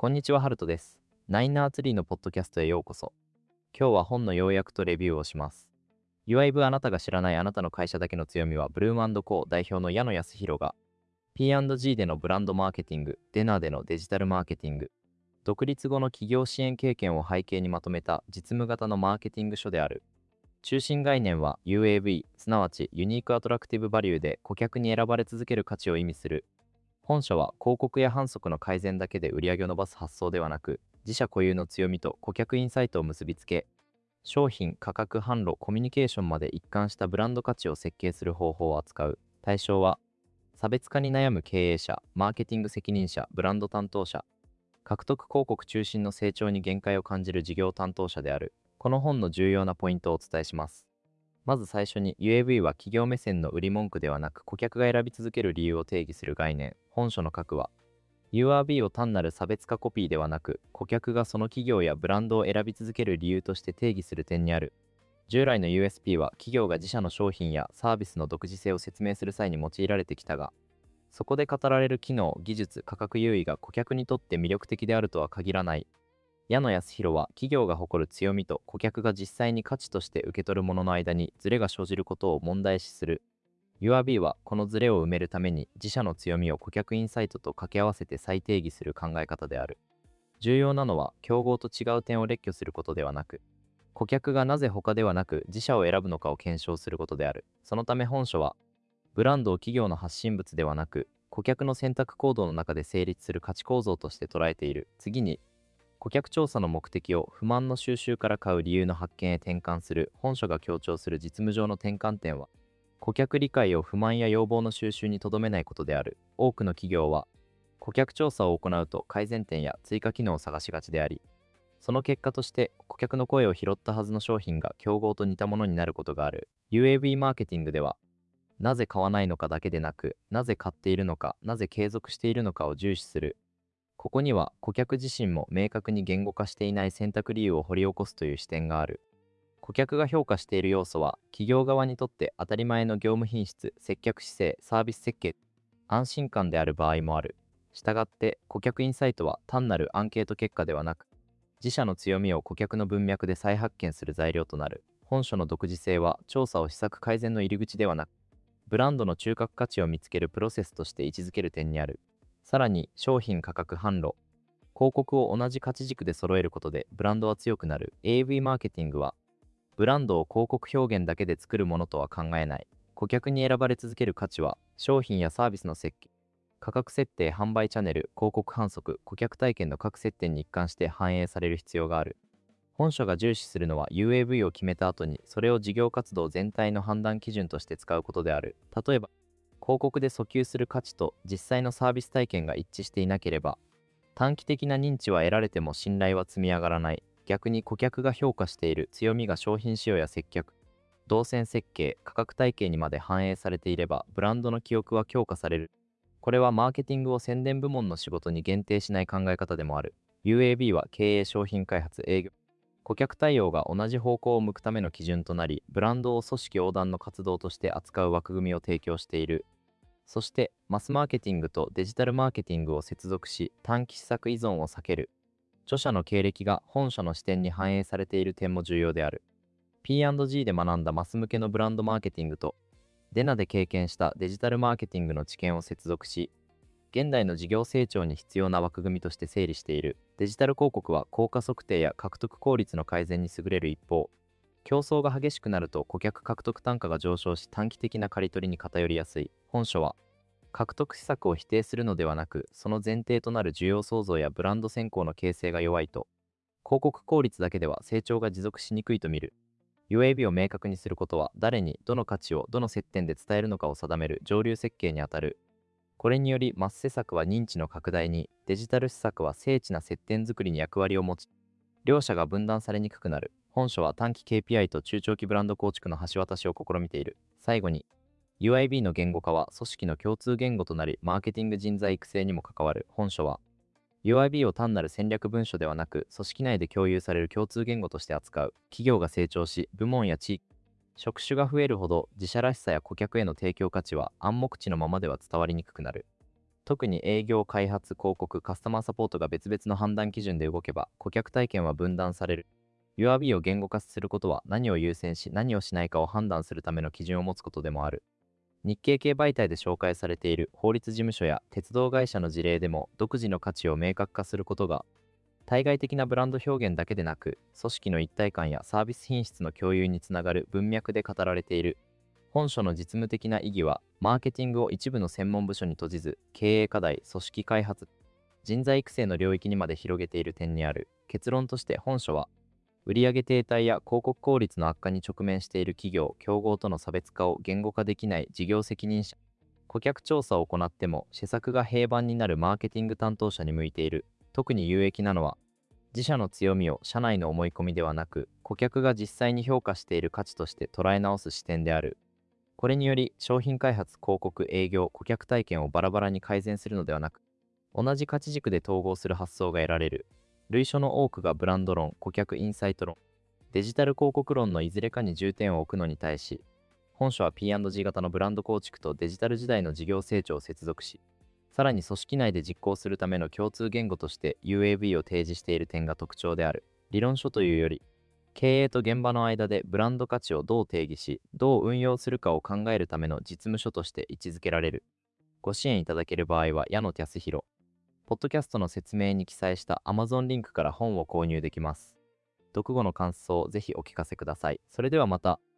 こんにちは、ハルトです。ナインナーツリーのポッドキャストへようこそ。今日は本の要約とレビューをします。いわゆるあなたが知らないあなたの会社だけの強みは、ブルームコー代表の矢野康弘が、P&G でのブランドマーケティング、デナでのデジタルマーケティング、独立後の企業支援経験を背景にまとめた実務型のマーケティング書である。中心概念は UAV、すなわちユニークアトラクティブバリューで顧客に選ばれ続ける価値を意味する。本書は広告や販促の改善だけで売り上げを伸ばす発想ではなく、自社固有の強みと顧客インサイトを結びつけ、商品、価格、販路、コミュニケーションまで一貫したブランド価値を設計する方法を扱う。対象は、差別化に悩む経営者、マーケティング責任者、ブランド担当者、獲得広告中心の成長に限界を感じる事業担当者である。この本の重要なポイントをお伝えします。まず最初に UAV は企業目線の売り文句ではなく顧客が選び続ける理由を定義する概念。本書の核は URB を単なる差別化コピーではなく顧客がその企業やブランドを選び続ける理由として定義する点にある。従来の USP は企業が自社の商品やサービスの独自性を説明する際に用いられてきたが、そこで語られる機能、技術、価格優位が顧客にとって魅力的であるとは限らない。矢野康弘は企業が誇る強みと顧客が実際に価値として受け取るものの間にズレが生じることを問題視する。URB はこのズレを埋めるために自社の強みを顧客インサイトと掛け合わせて再定義する考え方である。重要なのは競合と違う点を列挙することではなく、顧客がなぜ他ではなく自社を選ぶのかを検証することである。そのため本書は、ブランドを企業の発信物ではなく、顧客の選択行動の中で成立する価値構造として捉えている。次に、顧客調査の目的を不満の収集から買う理由の発見へ転換する。本書が強調する実務上の転換点は、顧客理解を不満や要望の収集にとどめないことである。多くの企業は、顧客調査を行うと改善点や追加機能を探しがちであり、その結果として顧客の声を拾ったはずの商品が競合と似たものになることがある。UAB マーケティングでは、なぜ買わないのかだけでなく、なぜ買っているのか、なぜ継続しているのかを重視する。ここには顧客自身も明確に言語化していない選択理由を掘り起こすという視点がある。顧客が評価している要素は企業側にとって当たり前の業務品質、接客姿勢、サービス設計、安心感である場合もある。したがって顧客インサイトは単なるアンケート結果ではなく、自社の強みを顧客の文脈で再発見する材料となる。本書の独自性は調査を施策改善の入り口ではなく、ブランドの中核価値を見つけるプロセスとして位置づける点にある。さらに商品価格販路、広告を同じ価値軸で揃えることでブランドは強くなる。 AV マーケティングはブランドを広告表現だけで作るものとは考えない。顧客に選ばれ続ける価値は商品やサービスの設計、価格設定、販売チャンネル、広告販促、顧客体験の各接点に一貫して反映される必要がある。本書が重視するのは UAV を決めた後にそれを事業活動全体の判断基準として使うことである。例えば、広告で訴求する価値と実際のサービス体験が一致していなければ、短期的な認知は得られても信頼は積み上がらない。逆に顧客が評価している強みが商品仕様や接客、動線設計、価格体系にまで反映されていれば、ブランドの記憶は強化される。これはマーケティングを宣伝部門の仕事に限定しない考え方でもある。UAB は経営、商品開発、営業、顧客対応が同じ方向を向くための基準となり、ブランドを組織横断の活動として扱う枠組みを提供している。そして、マスマーケティングとデジタルマーケティングを接続し、短期施策依存を避ける。著者の経歴が本書の視点に反映されている点も重要である。P&G で学んだマス向けのブランドマーケティングと、デナで経験したデジタルマーケティングの知見を接続し、現代の事業成長に必要な枠組みとして整理している。デジタル広告は効果測定や獲得効率の改善に優れる一方、競争が激しくなると顧客獲得単価が上昇し短期的な刈り取りに偏りやすい。本書は、獲得施策を否定するのではなく、その前提となる需要創造やブランド選考の形成が弱いと、広告効率だけでは成長が持続しにくいと見る。UAB を明確にすることは、誰にどの価値をどの接点で伝えるのかを定める上流設計にあたる。これにより、マス施策は認知の拡大に、デジタル施策は精緻な接点作りに役割を持ち、両者が分断されにくくなる。本書は短期 KPI と中長期ブランド構築の橋渡しを試みている。最後に、UIB の言語化は組織の共通言語となり、マーケティング人材育成にも関わる。本書は、UIB を単なる戦略文書ではなく、組織内で共有される共通言語として扱う。企業が成長し、部門や地域、職種が増えるほど、自社らしさや顧客への提供価値は暗黙知のままでは伝わりにくくなる。 特に営業、開発、広告、カスタマーサポートが別々の判断基準で動けば、顧客体験は分断される。URB を言語化することは、何を優先し何をしないかを判断するための基準を持つことでもある。日系系媒体で紹介されている法律事務所や鉄道会社の事例でも、独自の価値を明確化することが、対外的なブランド表現だけでなく、組織の一体感やサービス品質の共有につながる文脈で語られている。本書の実務的な意義は、マーケティングを一部の専門部署に閉じず、経営課題、組織開発、人材育成の領域にまで広げている点にある。結論として本書は、売上停滞や広告効率の悪化に直面している企業、競合との差別化を言語化できない事業責任者、顧客調査を行っても施策が平板になるマーケティング担当者に向いている。特に有益なのは、自社の強みを社内の思い込みではなく、顧客が実際に評価している価値として捉え直す視点である。これにより、商品開発、広告、営業、顧客体験をバラバラに改善するのではなく、同じ価値軸で統合する発想が得られる。類書の多くがブランド論、顧客インサイト論、デジタル広告論のいずれかに重点を置くのに対し、本書は P&G 型のブランド構築とデジタル時代の事業成長を接続し、さらに組織内で実行するための共通言語として UAV を提示している点が特徴である。理論書というより、経営と現場の間でブランド価値をどう定義し、どう運用するかを考えるための実務書として位置づけられる。ご支援いただける場合は矢野康弘。ポッドキャストの説明に記載した Amazon リンクから本を購入できます。読後の感想をぜひお聞かせください。それではまた。